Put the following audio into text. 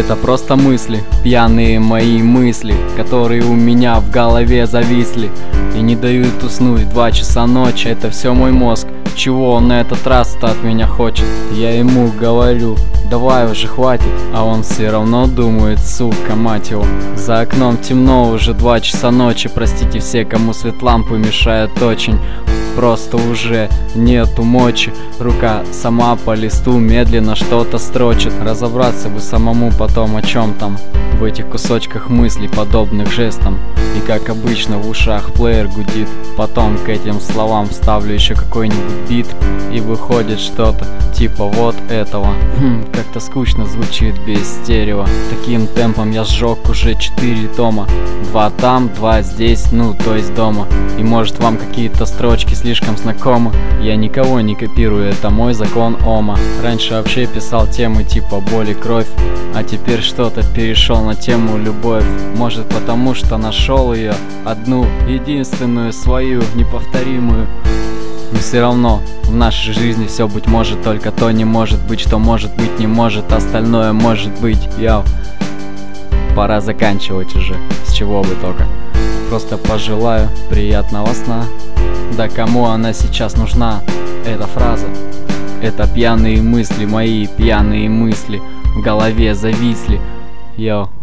Это просто мысли, пьяные мои мысли, которые у меня в голове зависли и не дают уснуть 2 часа ночи. Это все мой мозг, чего он на этот раз-то от меня хочет? Я ему говорю, давай уже хватит, а он все равно думает, сука, мать его. За окном темно, уже 2 часа ночи, простите все, кому свет лампы мешает очень. Просто уже нету мочи, рука сама по листу медленно что-то строчит. Разобраться бы самому потом, о чем там в этих кусочках мыслей, подобных жестам. И как обычно в ушах плеер гудит. Потом к этим словам вставлю еще какой-нибудь бит, и выходит что-то типа вот этого. Как-то скучно звучит без стерео. Таким темпом я сжег уже 4 тома. 2 там, 2 здесь, ну то есть дома. И может вам какие-то строчки слишком знакомы. Я никого не копирую, это мой закон Ома. Раньше вообще писал темы типа боль и кровь, а теперь что-то перешел на тему любовь. Может потому что нашел ее, одну, единственную, свою, неповторимую. Но все равно в нашей жизни все быть может, только то не может быть, что может быть не может, остальное может быть. Йоу, пора заканчивать уже, с чего бы только. Просто пожелаю приятного сна. Да кому она сейчас нужна, эта фраза? Это пьяные мысли, мои пьяные мысли в голове зависли. Йоу.